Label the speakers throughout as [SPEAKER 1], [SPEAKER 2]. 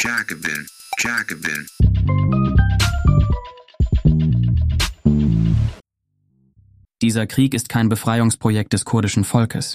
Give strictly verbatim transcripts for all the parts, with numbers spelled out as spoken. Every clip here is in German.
[SPEAKER 1] Jacobin, Jacobin.
[SPEAKER 2] Dieser Krieg ist kein Befreiungsprojekt des kurdischen Volkes.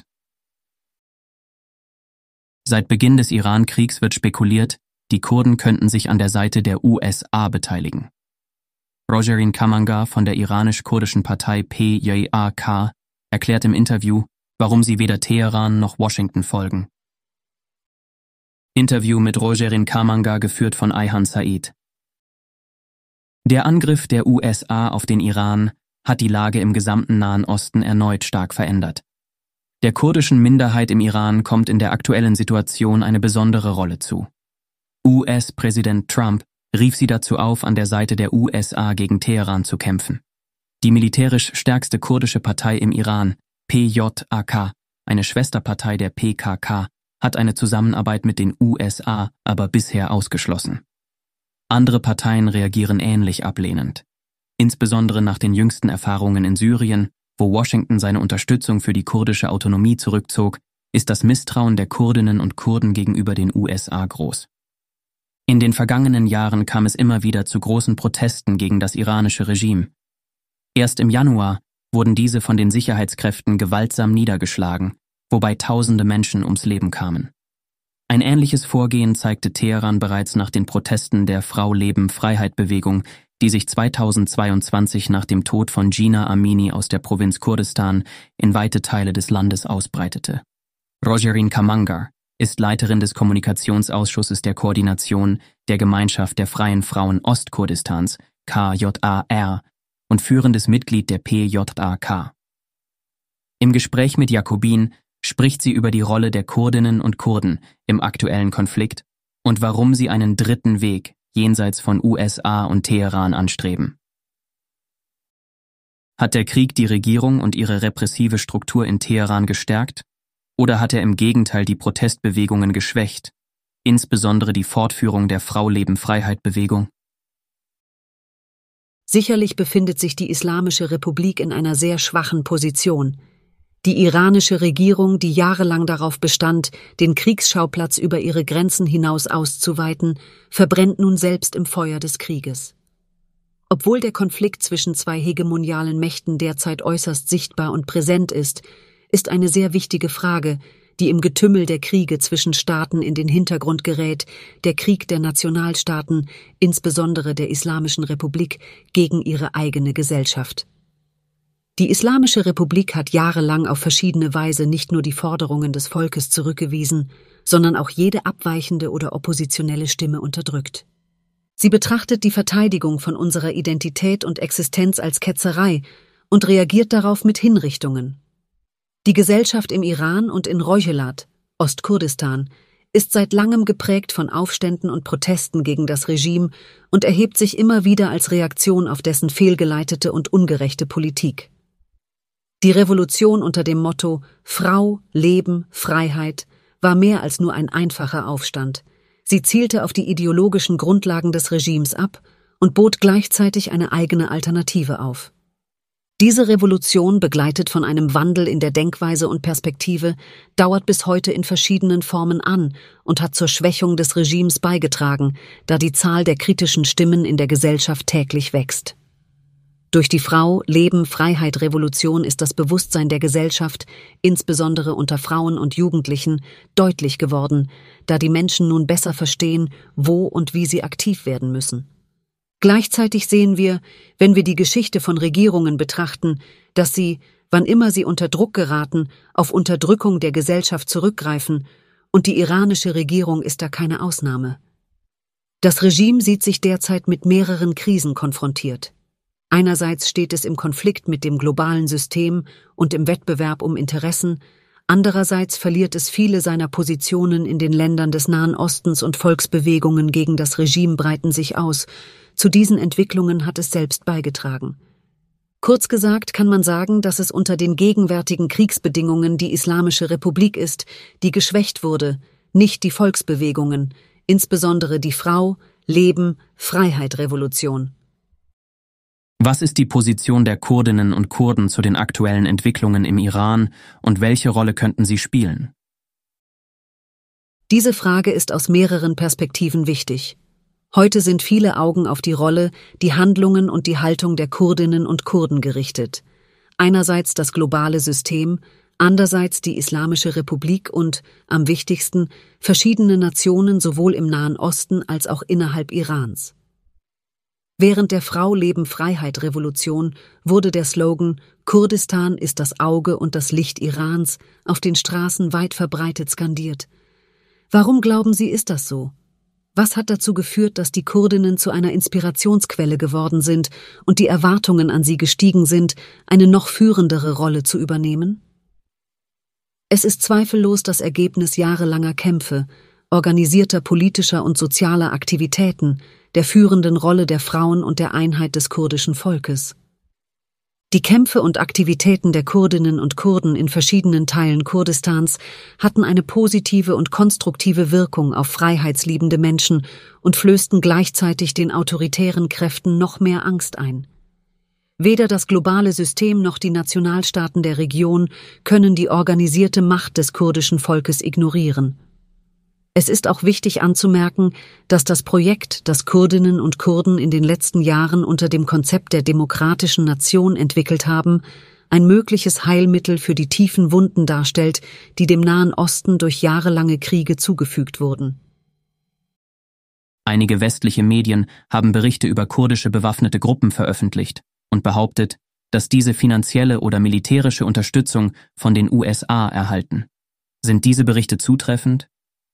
[SPEAKER 2] Seit Beginn des Iran-Kriegs wird spekuliert, die Kurden könnten sich an der Seite der U S A beteiligen. Rogerin Kamangar von der iranisch-kurdischen Partei P J A K erklärt im Interview, warum sie weder Teheran noch Washington folgen. Interview mit Rogerin Kamangar geführt von Ayhan Said. Der Angriff der U S A auf den Iran hat die Lage im gesamten Nahen Osten erneut stark verändert. Der kurdischen Minderheit im Iran kommt in der aktuellen Situation eine besondere Rolle zu. U S-Präsident Trump rief sie dazu auf, an der Seite der U S A gegen Teheran zu kämpfen. Die militärisch stärkste kurdische Partei im Iran, P J A K, eine Schwesterpartei der P K K, hat eine Zusammenarbeit mit den U S A aber bisher ausgeschlossen. Andere Parteien reagieren ähnlich ablehnend. Insbesondere nach den jüngsten Erfahrungen in Syrien, wo Washington seine Unterstützung für die kurdische Autonomie zurückzog, ist das Misstrauen der Kurdinnen und Kurden gegenüber den U S A groß. In den vergangenen Jahren kam es immer wieder zu großen Protesten gegen das iranische Regime. Erst im Januar wurden diese von den Sicherheitskräften gewaltsam niedergeschlagen, wobei tausende Menschen ums Leben kamen. Ein ähnliches Vorgehen zeigte Teheran bereits nach den Protesten der Frau-Leben-Freiheit-Bewegung, die sich zweitausendzweiundzwanzig nach dem Tod von Jina Amini aus der Provinz Kurdistan in weite Teile des Landes ausbreitete. Rogerin Kamangar ist Leiterin des Kommunikationsausschusses der Koordination der Gemeinschaft der Freien Frauen Ostkurdistans, K J A R, und führendes Mitglied der P J A K. Im Gespräch mit Jacobin spricht sie über die Rolle der Kurdinnen und Kurden im aktuellen Konflikt und warum sie einen dritten Weg jenseits von U S A und Teheran anstreben. Hat der Krieg die Regierung und ihre repressive Struktur in Teheran gestärkt? Oder hat er im Gegenteil die Protestbewegungen geschwächt, insbesondere die Fortführung der Frau-Leben-Freiheit-Bewegung?
[SPEAKER 3] Sicherlich befindet sich die Islamische Republik in einer sehr schwachen Position. Die iranische Regierung, die jahrelang darauf bestand, den Kriegsschauplatz über ihre Grenzen hinaus auszuweiten, verbrennt nun selbst im Feuer des Krieges. Obwohl der Konflikt zwischen zwei hegemonialen Mächten derzeit äußerst sichtbar und präsent ist, ist eine sehr wichtige Frage, die im Getümmel der Kriege zwischen Staaten in den Hintergrund gerät, der Krieg der Nationalstaaten, insbesondere der Islamischen Republik, gegen ihre eigene Gesellschaft. Die Islamische Republik hat jahrelang auf verschiedene Weise nicht nur die Forderungen des Volkes zurückgewiesen, sondern auch jede abweichende oder oppositionelle Stimme unterdrückt. Sie betrachtet die Verteidigung von unserer Identität und Existenz als Ketzerei und reagiert darauf mit Hinrichtungen. Die Gesellschaft im Iran und in Rojhelat, Ostkurdistan, ist seit langem geprägt von Aufständen und Protesten gegen das Regime und erhebt sich immer wieder als Reaktion auf dessen fehlgeleitete und ungerechte Politik. Die Revolution unter dem Motto Frau, Leben, Freiheit war mehr als nur ein einfacher Aufstand. Sie zielte auf die ideologischen Grundlagen des Regimes ab und bot gleichzeitig eine eigene Alternative auf. Diese Revolution, begleitet von einem Wandel in der Denkweise und Perspektive, dauert bis heute in verschiedenen Formen an und hat zur Schwächung des Regimes beigetragen, da die Zahl der kritischen Stimmen in der Gesellschaft täglich wächst. Durch die Frau-Leben-Freiheit-Revolution ist das Bewusstsein der Gesellschaft, insbesondere unter Frauen und Jugendlichen, deutlich geworden, da die Menschen nun besser verstehen, wo und wie sie aktiv werden müssen. Gleichzeitig sehen wir, wenn wir die Geschichte von Regierungen betrachten, dass sie, wann immer sie unter Druck geraten, auf Unterdrückung der Gesellschaft zurückgreifen, und die iranische Regierung ist da keine Ausnahme. Das Regime sieht sich derzeit mit mehreren Krisen konfrontiert. Einerseits steht es im Konflikt mit dem globalen System und im Wettbewerb um Interessen, andererseits verliert es viele seiner Positionen in den Ländern des Nahen Ostens und Volksbewegungen gegen das Regime breiten sich aus. Zu diesen Entwicklungen hat es selbst beigetragen. Kurz gesagt kann man sagen, dass es unter den gegenwärtigen Kriegsbedingungen die Islamische Republik ist, die geschwächt wurde, nicht die Volksbewegungen, insbesondere die Frau-, Leben-, Freiheit-Revolution.
[SPEAKER 2] Was ist die Position der Kurdinnen und Kurden zu den aktuellen Entwicklungen im Iran und welche Rolle könnten sie spielen?
[SPEAKER 3] Diese Frage ist aus mehreren Perspektiven wichtig. Heute sind viele Augen auf die Rolle, die Handlungen und die Haltung der Kurdinnen und Kurden gerichtet. Einerseits das globale System, andererseits die Islamische Republik und, am wichtigsten, verschiedene Nationen sowohl im Nahen Osten als auch innerhalb Irans. Während der Frau-Leben-Freiheit-Revolution wurde der Slogan »Kurdistan ist das Auge und das Licht Irans« auf den Straßen weit verbreitet skandiert. Warum glauben Sie, ist das so? Was hat dazu geführt, dass die Kurdinnen zu einer Inspirationsquelle geworden sind und die Erwartungen an sie gestiegen sind, eine noch führendere Rolle zu übernehmen? Es ist zweifellos das Ergebnis jahrelanger Kämpfe, organisierter politischer und sozialer Aktivitäten, der führenden Rolle der Frauen und der Einheit des kurdischen Volkes. Die Kämpfe und Aktivitäten der Kurdinnen und Kurden in verschiedenen Teilen Kurdistans hatten eine positive und konstruktive Wirkung auf freiheitsliebende Menschen und flößten gleichzeitig den autoritären Kräften noch mehr Angst ein. Weder das globale System noch die Nationalstaaten der Region können die organisierte Macht des kurdischen Volkes ignorieren. Es ist auch wichtig anzumerken, dass das Projekt, das Kurdinnen und Kurden in den letzten Jahren unter dem Konzept der demokratischen Nation entwickelt haben, ein mögliches Heilmittel für die tiefen Wunden darstellt, die dem Nahen Osten durch jahrelange Kriege zugefügt wurden.
[SPEAKER 2] Einige westliche Medien haben Berichte über kurdische bewaffnete Gruppen veröffentlicht und behauptet, dass diese finanzielle oder militärische Unterstützung von den U S A erhalten. Sind diese Berichte zutreffend?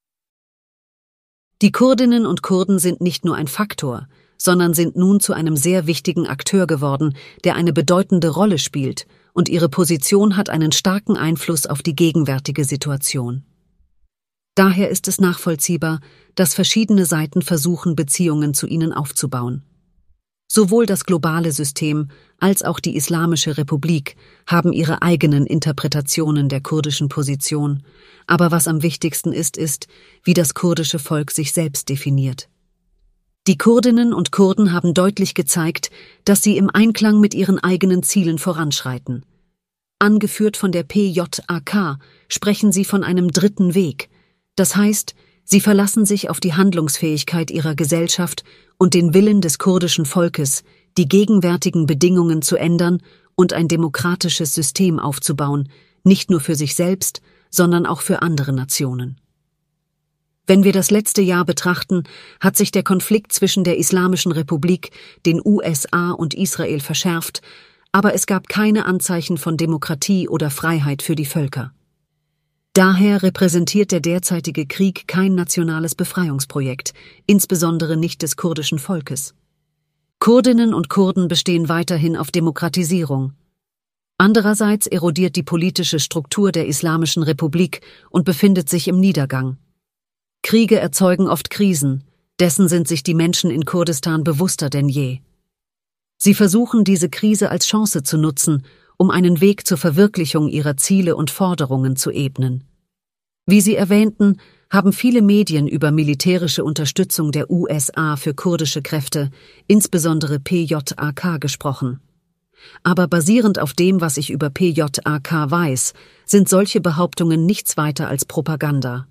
[SPEAKER 3] Die Kurdinnen und Kurden sind nicht nur ein Faktor, sondern sind nun zu einem sehr wichtigen Akteur geworden, der eine bedeutende Rolle spielt, und ihre Position hat einen starken Einfluss auf die gegenwärtige Situation. Daher ist es nachvollziehbar, dass verschiedene Seiten versuchen, Beziehungen zu ihnen aufzubauen. Sowohl das globale System als auch die Islamische Republik haben ihre eigenen Interpretationen der kurdischen Position, aber was am wichtigsten ist, ist, wie das kurdische Volk sich selbst definiert. Die Kurdinnen und Kurden haben deutlich gezeigt, dass sie im Einklang mit ihren eigenen Zielen voranschreiten. Angeführt von der P J A K sprechen sie von einem dritten Weg, das heißt, sie verlassen sich auf die Handlungsfähigkeit ihrer Gesellschaft und den Willen des kurdischen Volkes, die gegenwärtigen Bedingungen zu ändern und ein demokratisches System aufzubauen, nicht nur für sich selbst, sondern auch für andere Nationen. Wenn wir das letzte Jahr betrachten, hat sich der Konflikt zwischen der Islamischen Republik, den U S A und Israel verschärft, aber es gab keine Anzeichen von Demokratie oder Freiheit für die Völker. Daher repräsentiert der derzeitige Krieg kein nationales Befreiungsprojekt, insbesondere nicht des kurdischen Volkes. Kurdinnen und Kurden bestehen weiterhin auf Demokratisierung. Andererseits erodiert die politische Struktur der Islamischen Republik und befindet sich im Niedergang. Kriege erzeugen oft Krisen, dessen sind sich die Menschen in Kurdistan bewusster denn je. Sie versuchen, diese Krise als Chance zu nutzen, um einen Weg zur Verwirklichung ihrer Ziele und Forderungen zu ebnen. Wie Sie erwähnten, haben viele Medien über militärische Unterstützung der U S A für kurdische Kräfte, insbesondere P J A K, gesprochen. Aber basierend auf dem, was ich über P J A K weiß, sind solche Behauptungen nichts weiter als Propaganda.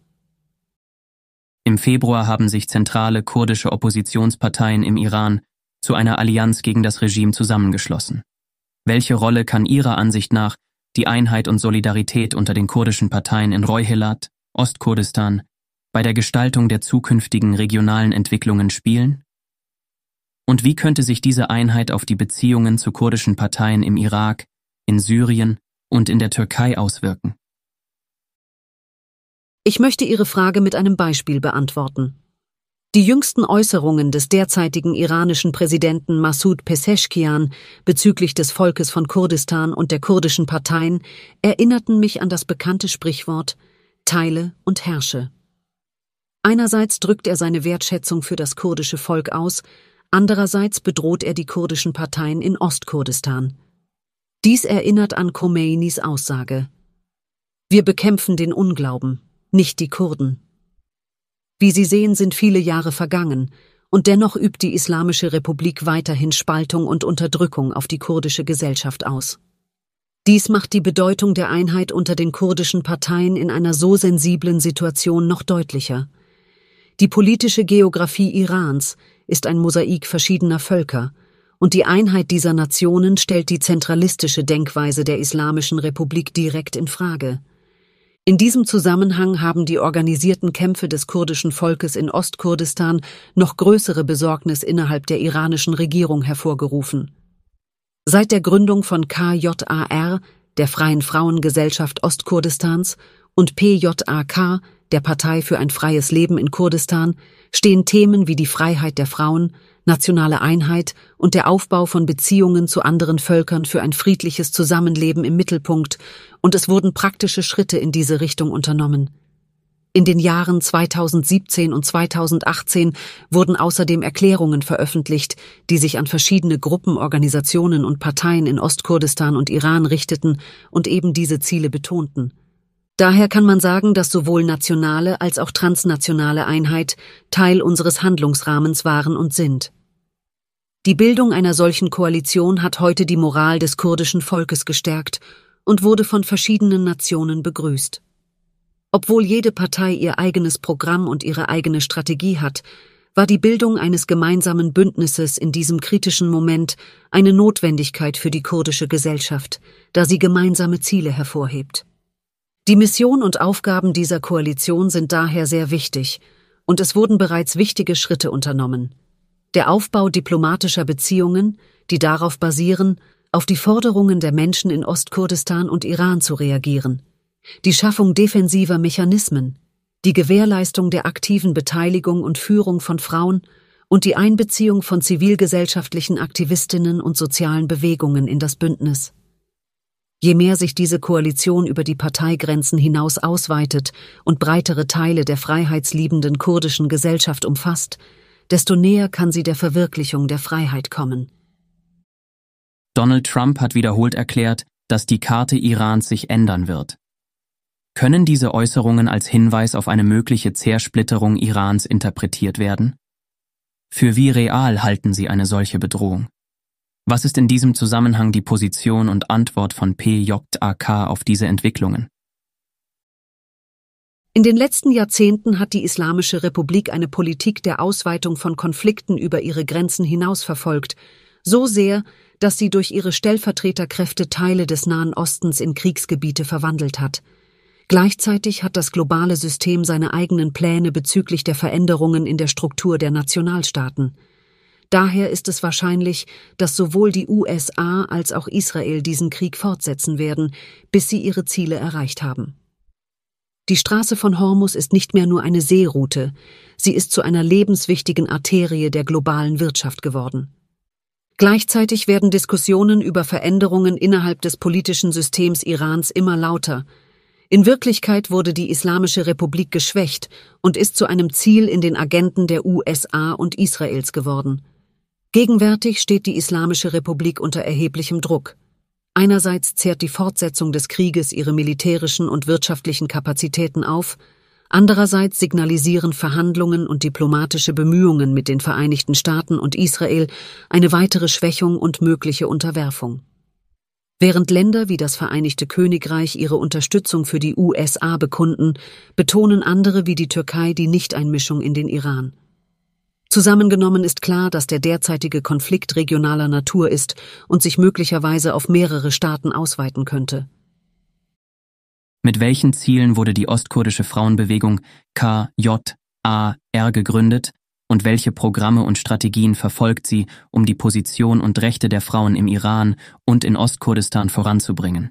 [SPEAKER 2] Im Februar haben sich zentrale kurdische Oppositionsparteien im Iran zu einer Allianz gegen das Regime zusammengeschlossen. Welche Rolle kann Ihrer Ansicht nach die Einheit und Solidarität unter den kurdischen Parteien in Rojhelat, Ostkurdistan, bei der Gestaltung der zukünftigen regionalen Entwicklungen spielen? Und wie könnte sich diese Einheit auf die Beziehungen zu kurdischen Parteien im Irak, in Syrien und in der Türkei auswirken?
[SPEAKER 3] Ich möchte Ihre Frage mit einem Beispiel beantworten. Die jüngsten Äußerungen des derzeitigen iranischen Präsidenten Massoud Pezeshkian bezüglich des Volkes von Kurdistan und der kurdischen Parteien erinnerten mich an das bekannte Sprichwort »Teile und herrsche«. Einerseits drückt er seine Wertschätzung für das kurdische Volk aus, andererseits bedroht er die kurdischen Parteien in Ostkurdistan. Dies erinnert an Khomeinis Aussage: Wir bekämpfen den Unglauben, nicht die Kurden. Wie Sie sehen, sind viele Jahre vergangen, und dennoch übt die Islamische Republik weiterhin Spaltung und Unterdrückung auf die kurdische Gesellschaft aus. Dies macht die Bedeutung der Einheit unter den kurdischen Parteien in einer so sensiblen Situation noch deutlicher. Die politische Geographie Irans ist ein Mosaik verschiedener Völker, und die Einheit dieser Nationen stellt die zentralistische Denkweise der Islamischen Republik direkt in Frage. In diesem Zusammenhang haben die organisierten Kämpfe des kurdischen Volkes in Ostkurdistan noch größere Besorgnis innerhalb der iranischen Regierung hervorgerufen. Seit der Gründung von K J A R, der Freien Frauengesellschaft Ostkurdistans, und P J A K, der Partei für ein freies Leben in Kurdistan, stehen Themen wie die Freiheit der Frauen, nationale Einheit und der Aufbau von Beziehungen zu anderen Völkern für ein friedliches Zusammenleben im Mittelpunkt, und es wurden praktische Schritte in diese Richtung unternommen. In den Jahren zweitausendsiebzehn und zweitausendachtzehn wurden außerdem Erklärungen veröffentlicht, die sich an verschiedene Gruppen, Organisationen und Parteien in Ostkurdistan und Iran richteten und eben diese Ziele betonten. Daher kann man sagen, dass sowohl nationale als auch transnationale Einheit Teil unseres Handlungsrahmens waren und sind. Die Bildung einer solchen Koalition hat heute die Moral des kurdischen Volkes gestärkt und wurde von verschiedenen Nationen begrüßt. Obwohl jede Partei ihr eigenes Programm und ihre eigene Strategie hat, war die Bildung eines gemeinsamen Bündnisses in diesem kritischen Moment eine Notwendigkeit für die kurdische Gesellschaft, da sie gemeinsame Ziele hervorhebt. Die Mission und Aufgaben dieser Koalition sind daher sehr wichtig, und es wurden bereits wichtige Schritte unternommen. Der Aufbau diplomatischer Beziehungen, die darauf basieren, auf die Forderungen der Menschen in Ostkurdistan und Iran zu reagieren. Die Schaffung defensiver Mechanismen, die Gewährleistung der aktiven Beteiligung und Führung von Frauen und die Einbeziehung von zivilgesellschaftlichen Aktivistinnen und sozialen Bewegungen in das Bündnis. Je mehr sich diese Koalition über die Parteigrenzen hinaus ausweitet und breitere Teile der freiheitsliebenden kurdischen Gesellschaft umfasst, desto näher kann sie der Verwirklichung der Freiheit kommen.
[SPEAKER 2] Donald Trump hat wiederholt erklärt, dass die Karte Irans sich ändern wird. Können diese Äußerungen als Hinweis auf eine mögliche Zersplitterung Irans interpretiert werden? Für wie real halten Sie eine solche Bedrohung? Was ist in diesem Zusammenhang die Position und Antwort von P J A K auf diese Entwicklungen?
[SPEAKER 3] In den letzten Jahrzehnten hat die Islamische Republik eine Politik der Ausweitung von Konflikten über ihre Grenzen hinaus verfolgt, so sehr, dass sie durch ihre Stellvertreterkräfte Teile des Nahen Ostens in Kriegsgebiete verwandelt hat. Gleichzeitig hat das globale System seine eigenen Pläne bezüglich der Veränderungen in der Struktur der Nationalstaaten. Daher ist es wahrscheinlich, dass sowohl die U S A als auch Israel diesen Krieg fortsetzen werden, bis sie ihre Ziele erreicht haben. Die Straße von Hormuz ist nicht mehr nur eine Seeroute, sie ist zu einer lebenswichtigen Arterie der globalen Wirtschaft geworden. Gleichzeitig werden Diskussionen über Veränderungen innerhalb des politischen Systems Irans immer lauter. In Wirklichkeit wurde die Islamische Republik geschwächt und ist zu einem Ziel in den Agenden der U S A und Israels geworden. Gegenwärtig steht die Islamische Republik unter erheblichem Druck. Einerseits zehrt die Fortsetzung des Krieges ihre militärischen und wirtschaftlichen Kapazitäten auf, andererseits signalisieren Verhandlungen und diplomatische Bemühungen mit den Vereinigten Staaten und Israel eine weitere Schwächung und mögliche Unterwerfung. Während Länder wie das Vereinigte Königreich ihre Unterstützung für die U S A bekunden, betonen andere wie die Türkei die Nichteinmischung in den Iran. Zusammengenommen ist klar, dass der derzeitige Konflikt regionaler Natur ist und sich möglicherweise auf mehrere Staaten ausweiten könnte.
[SPEAKER 2] Mit welchen Zielen wurde die ostkurdische Frauenbewegung K J A R gegründet und welche Programme und Strategien verfolgt sie, um die Position und Rechte der Frauen im Iran und in Ostkurdistan voranzubringen?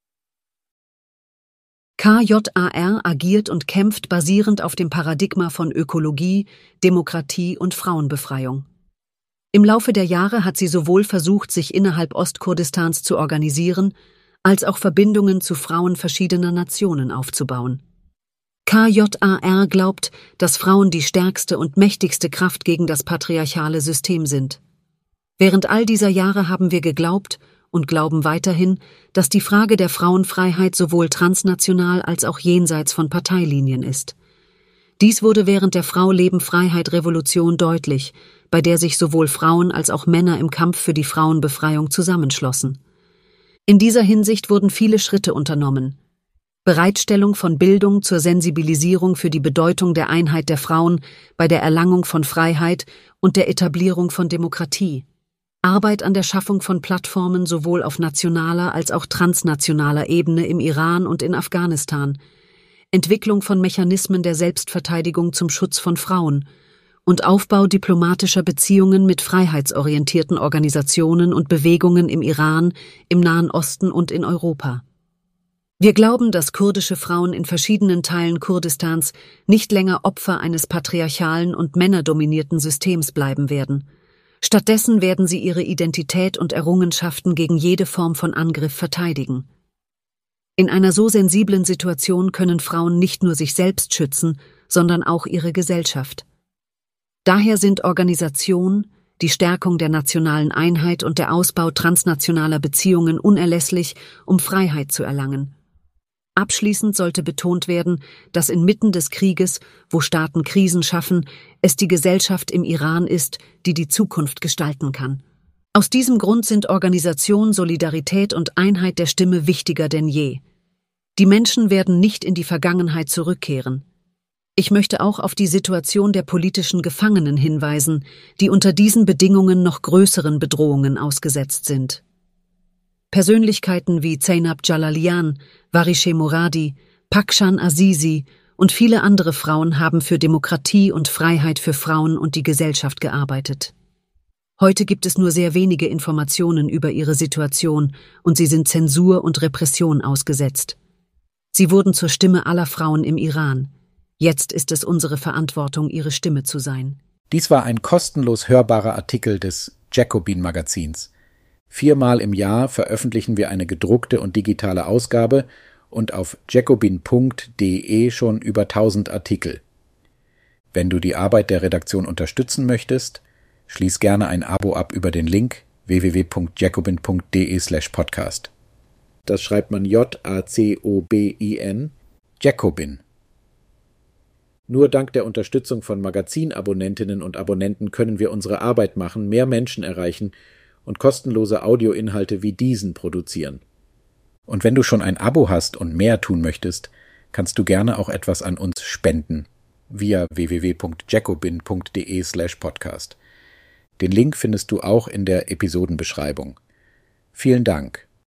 [SPEAKER 3] K J A R agiert und kämpft basierend auf dem Paradigma von Ökologie, Demokratie und Frauenbefreiung. Im Laufe der Jahre hat sie sowohl versucht, sich innerhalb Ostkurdistans zu organisieren, als auch Verbindungen zu Frauen verschiedener Nationen aufzubauen. K J A R glaubt, dass Frauen die stärkste und mächtigste Kraft gegen das patriarchale System sind. Während all dieser Jahre haben wir geglaubt und glauben weiterhin, dass die Frage der Frauenfreiheit sowohl transnational als auch jenseits von Parteilinien ist. Dies wurde während der Frau-Leben-Freiheit-Revolution deutlich, bei der sich sowohl Frauen als auch Männer im Kampf für die Frauenbefreiung zusammenschlossen. In dieser Hinsicht wurden viele Schritte unternommen. Bereitstellung von Bildung zur Sensibilisierung für die Bedeutung der Einheit der Frauen bei der Erlangung von Freiheit und der Etablierung von Demokratie. Arbeit an der Schaffung von Plattformen sowohl auf nationaler als auch transnationaler Ebene im Iran und in Afghanistan. Entwicklung von Mechanismen der Selbstverteidigung zum Schutz von Frauen und Aufbau diplomatischer Beziehungen mit freiheitsorientierten Organisationen und Bewegungen im Iran, im Nahen Osten und in Europa. Wir glauben, dass kurdische Frauen in verschiedenen Teilen Kurdistans nicht länger Opfer eines patriarchalen und männerdominierten Systems bleiben werden. Stattdessen werden sie ihre Identität und Errungenschaften gegen jede Form von Angriff verteidigen. In einer so sensiblen Situation können Frauen nicht nur sich selbst schützen, sondern auch ihre Gesellschaft. Daher sind Organisation, die Stärkung der nationalen Einheit und der Ausbau transnationaler Beziehungen unerlässlich, um Freiheit zu erlangen. Abschließend sollte betont werden, dass inmitten des Krieges, wo Staaten Krisen schaffen, es die Gesellschaft im Iran ist, die die Zukunft gestalten kann. Aus diesem Grund sind Organisation, Solidarität und Einheit der Stimme wichtiger denn je. Die Menschen werden nicht in die Vergangenheit zurückkehren. Ich möchte auch auf die Situation der politischen Gefangenen hinweisen, die unter diesen Bedingungen noch größeren Bedrohungen ausgesetzt sind. Persönlichkeiten wie Zainab Jalalian, Warishe Moradi, Pakshan Azizi und viele andere Frauen haben für Demokratie und Freiheit für Frauen und die Gesellschaft gearbeitet. Heute gibt es nur sehr wenige Informationen über ihre Situation und sie sind Zensur und Repression ausgesetzt. Sie wurden zur Stimme aller Frauen im Iran. Jetzt ist es unsere Verantwortung, ihre Stimme zu sein.
[SPEAKER 4] Dies war ein kostenlos hörbarer Artikel des Jacobin-Magazins. Viermal im Jahr veröffentlichen wir eine gedruckte und digitale Ausgabe und auf jacobin punkt de schon über tausend Artikel. Wenn du die Arbeit der Redaktion unterstützen möchtest, schließ gerne ein Abo ab über den Link w w w punkt jacobin punkt de slash podcast. Das schreibt man J A C O B I N, Jacobin. Nur dank der Unterstützung von Magazinabonnentinnen und Abonnenten können wir unsere Arbeit machen, mehr Menschen erreichen und kostenlose Audioinhalte wie diesen produzieren. Und wenn du schon ein Abo hast und mehr tun möchtest, kannst du gerne auch etwas an uns spenden via w w w punkt jacobin punkt de slash podcast. Den Link findest du auch in der Episodenbeschreibung. Vielen Dank.